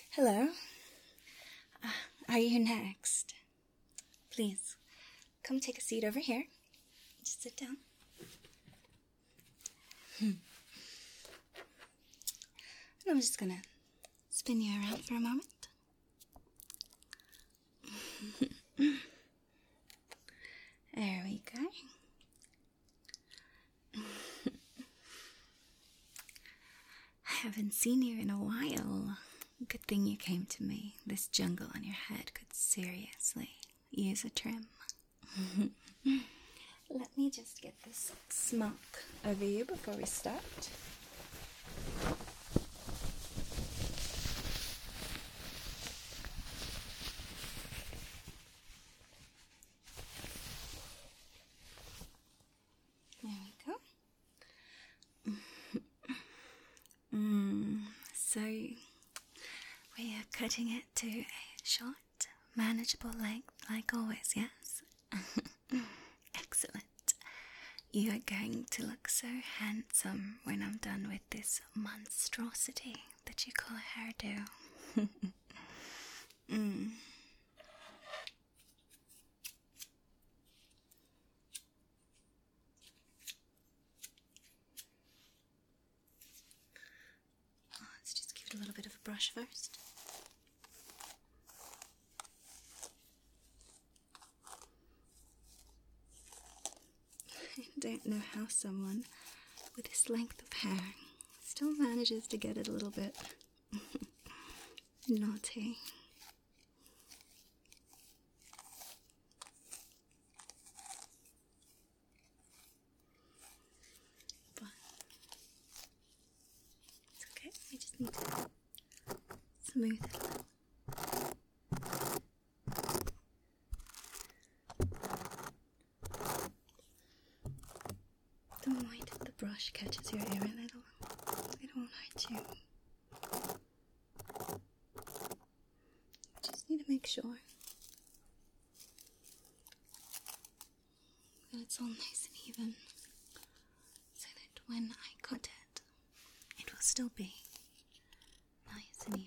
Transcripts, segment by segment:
Hello. Are you next? Please, come take a seat over here. Just sit down. And I'm just gonna spin you around for a moment. There we go. I haven't seen you in a while. Good thing you came to me. This jungle on your head could seriously use a trim. Let me just get this smock over you before we start. There we go. So we are cutting it to a short, manageable length, like always, yes? Excellent. You are going to look so handsome when I'm done with this monstrosity that you call a hairdo. Let's just give it a little bit of a brush first. I don't know how someone with this length of hair still manages to get it a little bit naughty. But it's okay, I just need to smooth it a little. The point of the brush catches your ear a little. It won't hurt you. Just need to make sure that it's all nice and even, so that when I cut it, it will still be nice and even.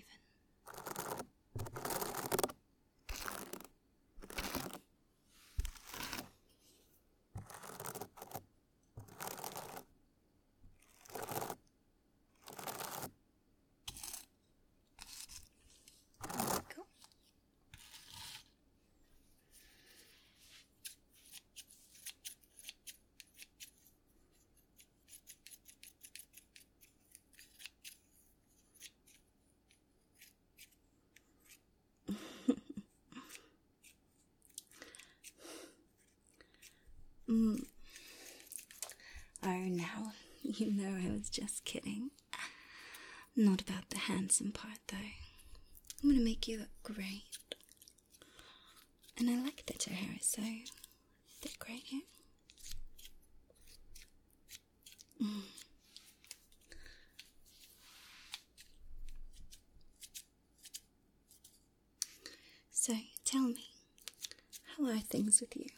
Oh, now, you know I was just kidding. Not about the handsome part, though. I'm gonna make you look great. And I like that your hair is so thick right here. So, tell me, how are things with you?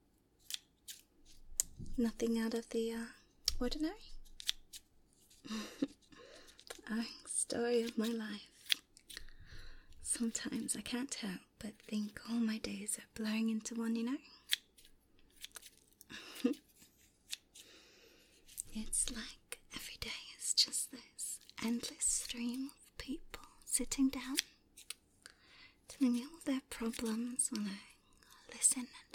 Nothing out of the ordinary? Story of my life. Sometimes I can't help but think all my days are blurring into one, you know? It's like every day is just this endless stream of people sitting down, telling me all their problems while I listen and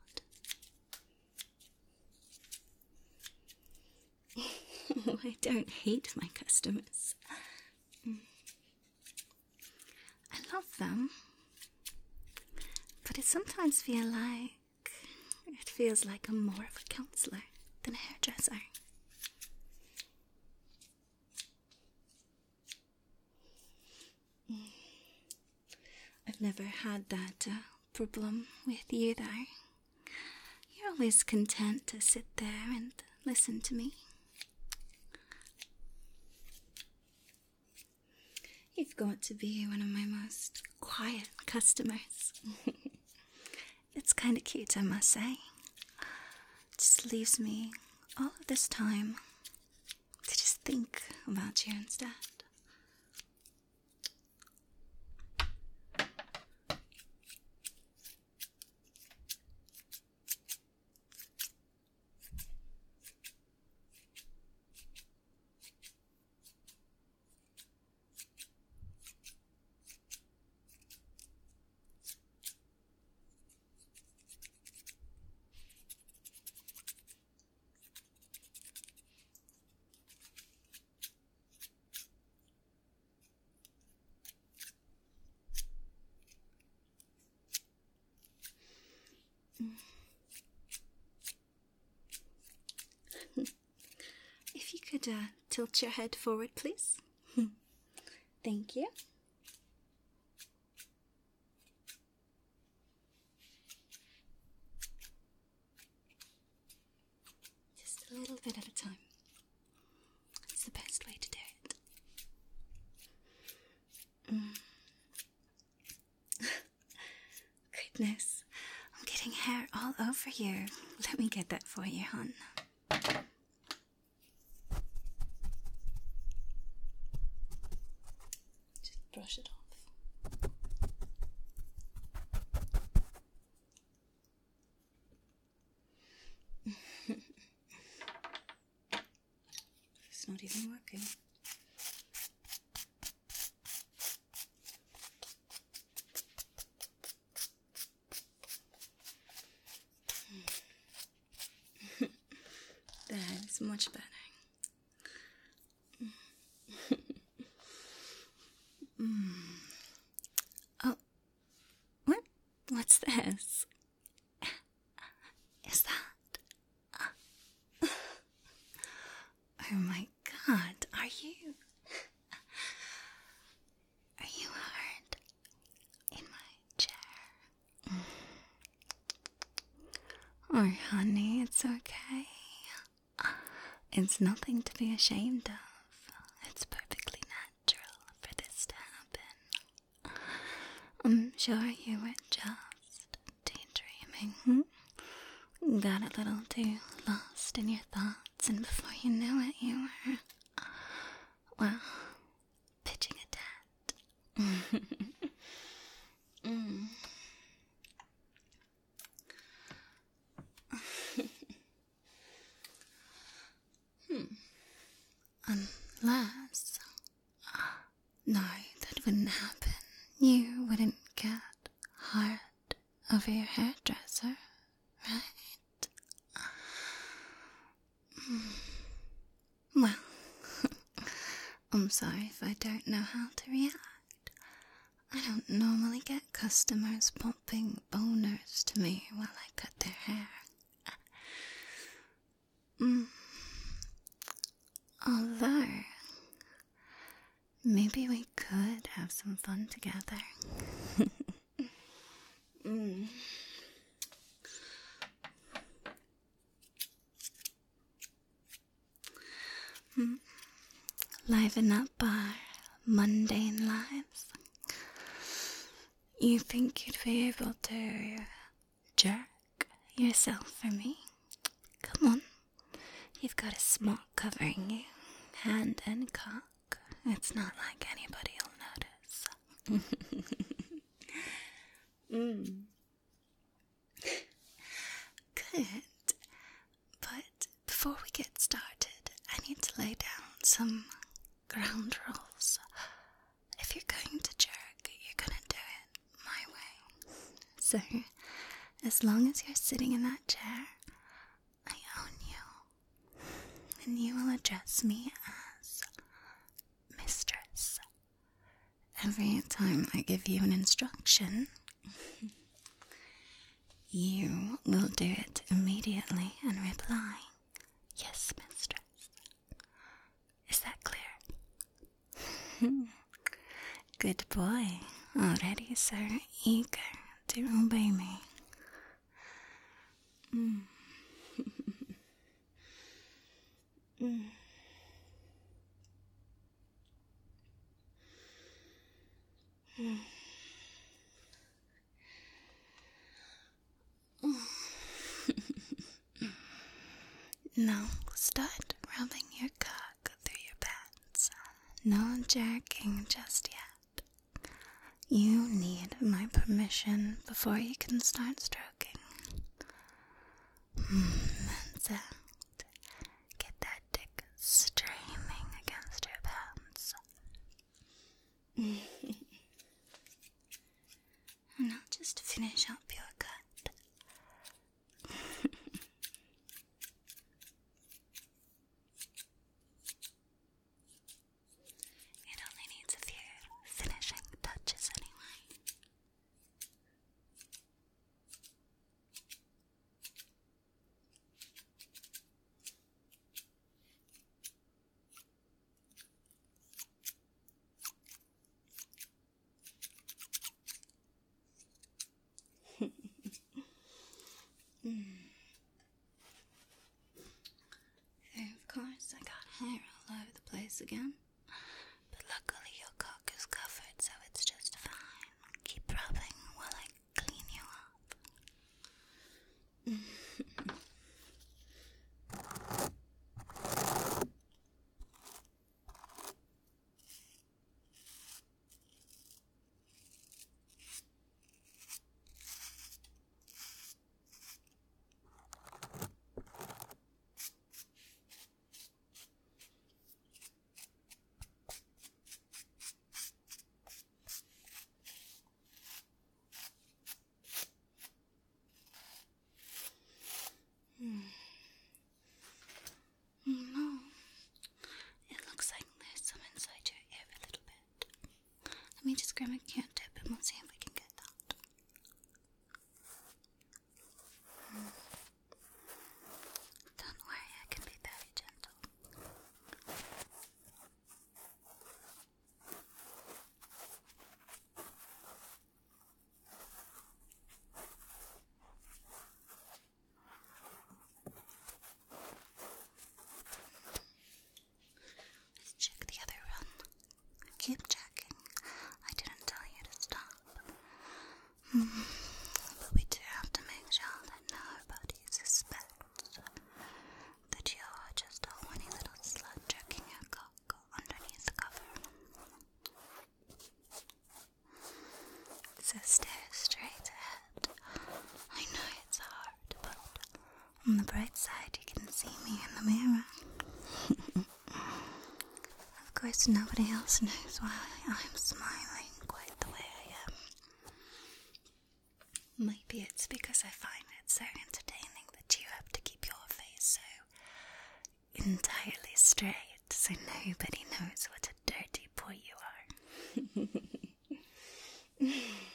nod. I don't hate my customers. I love them, but it sometimes feels like I'm more of a counselor than a hairdresser. I've never had that problem with you, though. You're always content to sit there and listen to me. You've got to be one of my most quiet customers. It's kind of cute, I must say. Just leaves me all of this time to just think about you instead. could tilt your head forward, please? Thank you. Just a little bit at a time. It's the best way to do it. Goodness, I'm getting hair all over you. Let me get that for you, hon. Just brush it off. It's not even working. That is much better. Oh, what's this? Is that? Oh my God, are you hard in my chair? Oh, honey, it's okay. It's nothing to be ashamed of. It's perfectly natural for this to happen. I'm sure you were just daydreaming. Got a little too lost in your thoughts, and before you knew it, you were, well, pitching a tent. Unless, no, that wouldn't happen. You wouldn't get hard over your hairdresser, right? Well, I'm sorry if I don't know how to react. I don't normally get customers popping boners to me while I cut their hair. Although, maybe we could have some fun together. Liven up our mundane lives. You think you'd be able to jerk yourself for me? Come on. You've got a smock covering you, hand and cock. It's not like anybody will notice. Good. But before we get started, I need to lay down some ground rules. If you're going to jerk, you're gonna do it my way. So, as long as you're sitting in that chair, I own you. And you will address me as mistress. Every time I give you an instruction, you will do it immediately and reply, "Yes, mistress." Is that clear? Good boy. Already so eager to obey me. Now start rubbing your cock through your pants. No jerking just yet. You need my permission before you can start stroking. That's it. Get that dick streaming against your pants. And now just finish up your cut. It only needs a few finishing touches anyway. hair all over the place again. But luckily your cock is covered, so it's just fine. Keep rubbing while I clean you up. No, it looks like there's some inside your ear a little bit. Let me just grab a Q-tip and we'll see if we can get that. Don't worry, I can be very gentle. Let's check the other one. Keep checking. I didn't tell you to stop. But we do have to make sure that nobody suspects that you are just a horny little slut jerking your cock underneath the cover. So stare straight ahead. I know it's hard, but on the bright side you can see me in the mirror. Of course, nobody else knows why I'm smiling quite the way I am. Maybe it's because I find it so entertaining that you have to keep your face so entirely straight, so nobody knows what a dirty boy you are.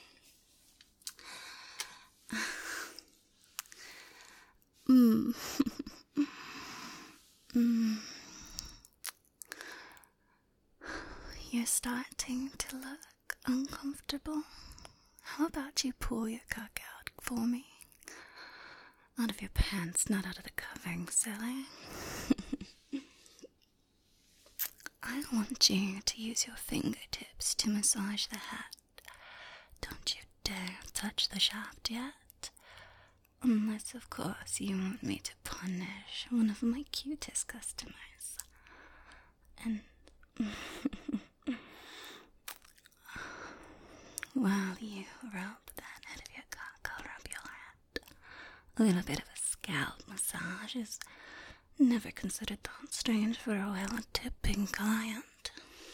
You're starting to look uncomfortable. How about you pull your cock out for me? Out of your pants, not out of the covering, silly. I want you to use your fingertips to massage the hat. Don't you dare touch the shaft yet. Unless, of course, you want me to punish one of my cutest customers. And while you rub that head of your cock, I'll rub your head. A little bit of a scalp massage is never considered that strange for a well-tipping client.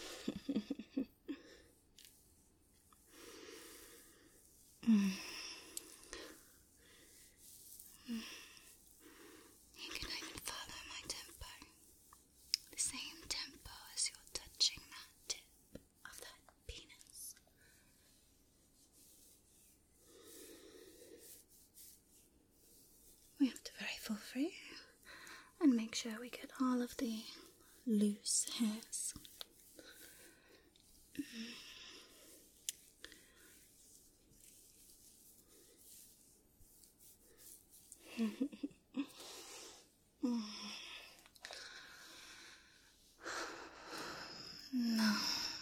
You can even follow my tempo. The same tempo as you're touching that tip of that penis. We have to very full free and make sure we get all of the loose hairs. No.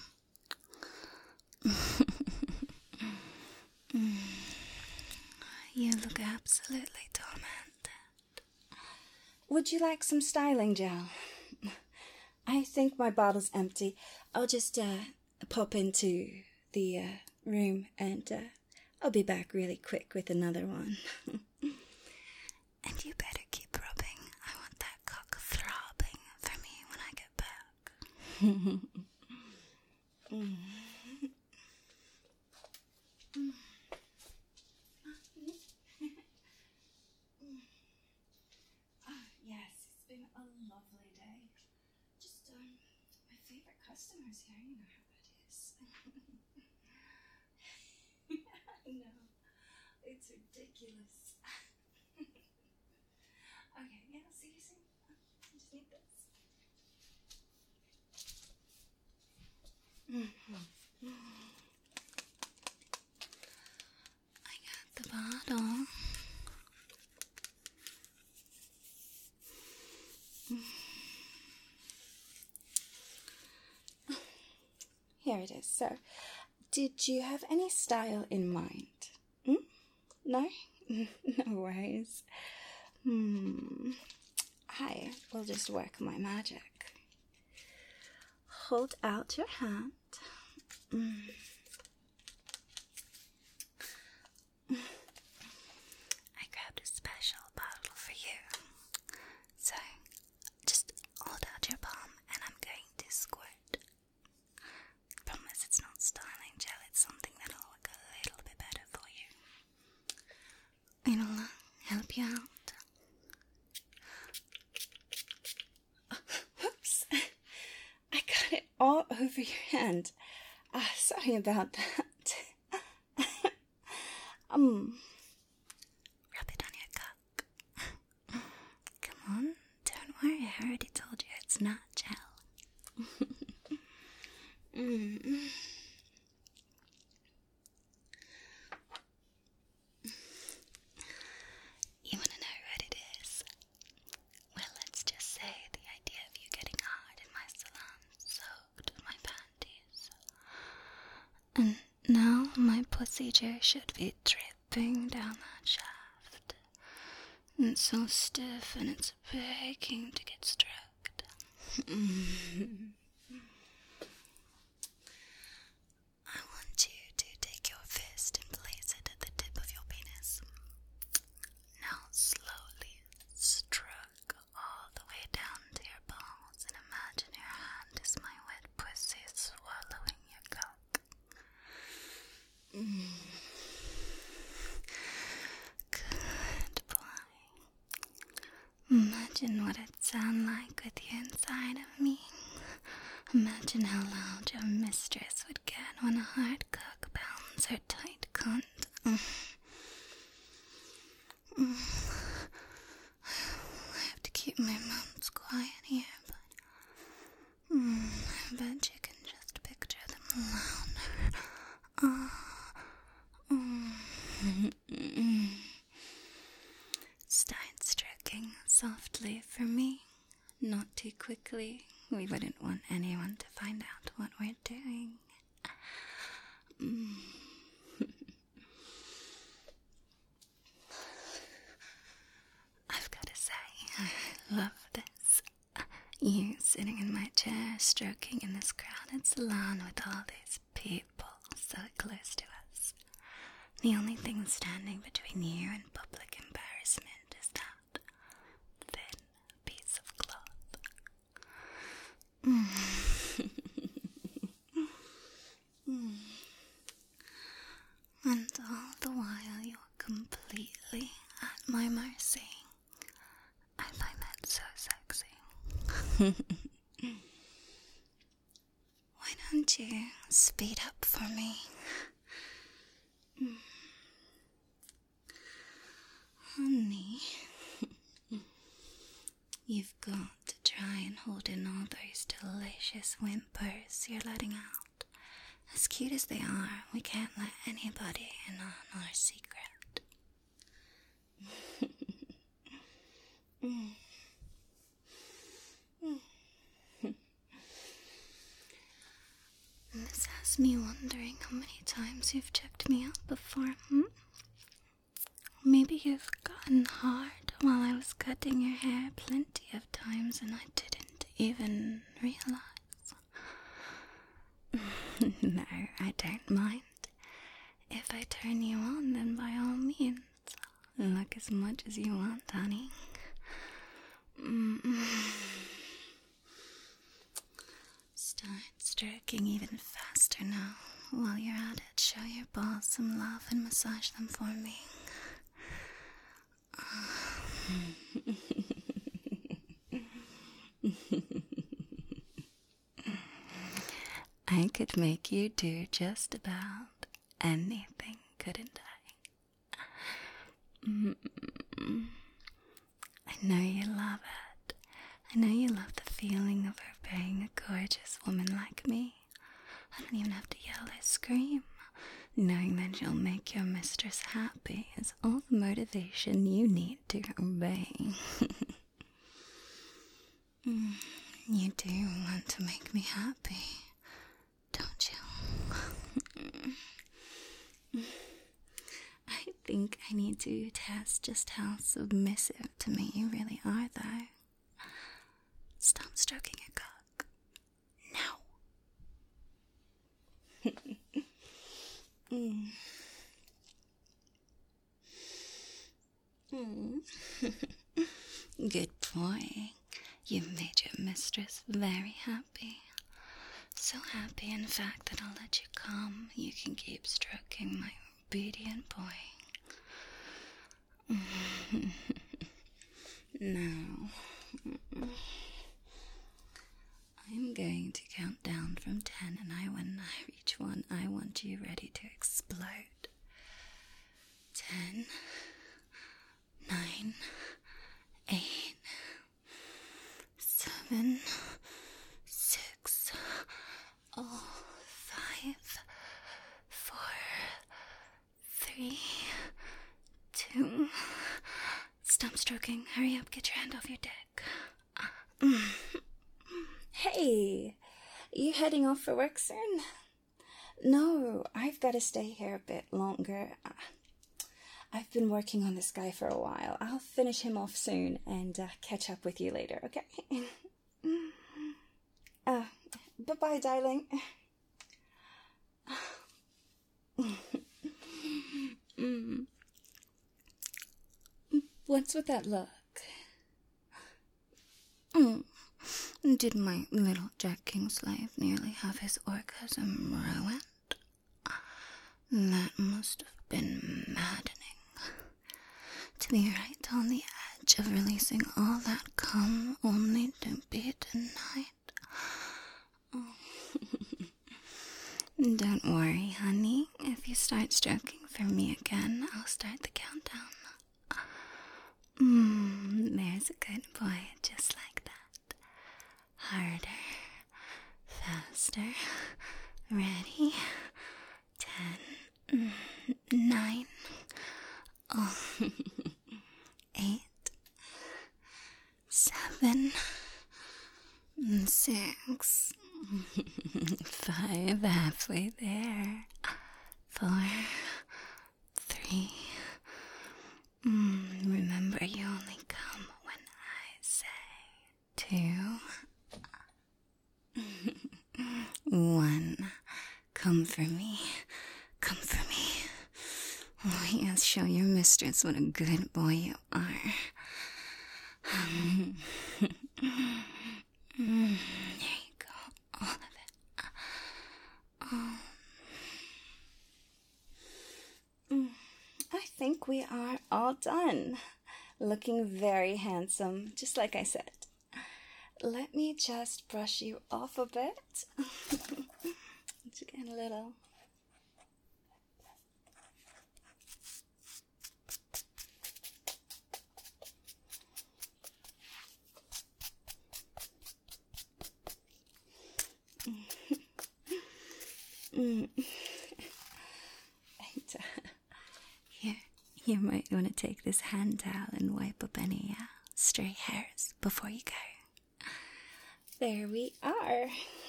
You look absolutely tormented. Would you like some styling gel? I think my bottle's empty. I'll just pop into the room and I'll be back really quick with another one. And you better keep rubbing. I want that cock throbbing for me when I get back. Yes, it's been a lovely day. Just my favorite customers here, you know how that is. I know, it's ridiculous. Okay, yeah, I'll see you soon. I just need this. I got the bottle. here it is. So, did you have any style in mind? No? No worries. I will just work my magic. Hold out your hand. I grabbed a special bottle for you. So, just hold out your palm and I'm going to squirt. Promise it's not styling gel, it's something that'll work a little bit better for you. It'll help you out. Whoops! I got it all over your hand. Sorry about that. Rub it on your cock. Come on, don't worry, I already told you it's not gel. You want to know what it is? Well, let's just say the idea of you getting hard in my salon soaked my panties. And now my procedure should be dripping down that shaft. And it's so stiff and it's begging to get stroked. I want you to take your fist and place it at the tip of your penis. Now slowly stroke all the way down to your balls and imagine your hand is my wet pussy swallowing your cock. Good boy. Imagine what it'd sound like with you inside of me. Imagine how loud your mistress would get when a hard cock pounds her tight cunt. I have to keep my mouth quiet here, but I bet you can just picture them louder. Start stroking softly for me, not too quickly. We wouldn't want anyone to find out what we're doing. I've got to say, I love this. You sitting in my chair, stroking in this crowded salon with all these people so close to us. The only thing standing between you and public embarrassment is that thin piece of cloth. And all the while you're completely at my mercy. I find that so sexy. Why don't you speed up for me? Honey, you've got to try and hold in all those delicious whimpers you're letting out. As cute as they are, we can't let anybody in on our secret. This has me wondering how many times you've checked me out before, Maybe you've gotten hard while I was cutting your hair plenty of times and I didn't even realize. No, I don't mind. If I turn you on, then by all means, look as much as you want, honey. Start stroking even faster now. While you're at it, show your balls some love and massage them for me. I could make you do just about anything, couldn't I? I know you love it. I know you love the feeling of obeying a gorgeous woman like me. I don't even have to yell or scream. Knowing that you'll make your mistress happy is all the motivation you need to obey. You do want to make me happy, don't you? just how submissive to me you really are, though. Stop stroking your cock. Now. Good boy. You've made your mistress very happy. So happy, in fact, that I'll let you come. You can keep stroking my obedient boy. Now, I'm going to count down from 10, and when I reach 1, I want you ready to explode. 10, 9, 8, 7, 6, 5, 4, 3, 2. Stop stroking. Hurry up, get your hand off your dick. Hey, you heading off for work soon? No, I've got to stay here a bit longer. I've been working on this guy for a while. I'll finish him off soon and catch up with you later, okay? Bye-bye, darling. What's with that look? Did my little Jack Kingslave nearly have his orgasm ruined? That must have been maddening. To be right on the edge of releasing all that cum only to be denied. Don't worry, honey. If you start stroking for me again, I'll start the countdown. There's a good boy, just like that. Harder, faster, ready. 10, 9, 8, 7, 6, 5, halfway there. 4, 3. Remember, you only come when I say 2. 1. Come for me. Come for me. Oh, yes, show your mistress what a good boy you are. There you go. All of it. I think we are all done. Looking very handsome, just like I said. Let me just brush you off a bit. To get a little. Here, you might want to take this hand towel and wipe up any stray hairs before you go. There we are.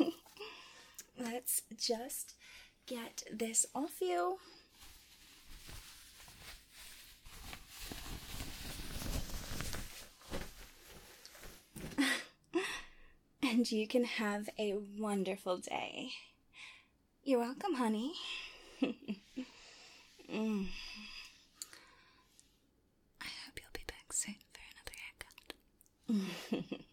Let's just get this off you. And you can have a wonderful day. You're welcome, honey. I hope you'll be back soon for another haircut.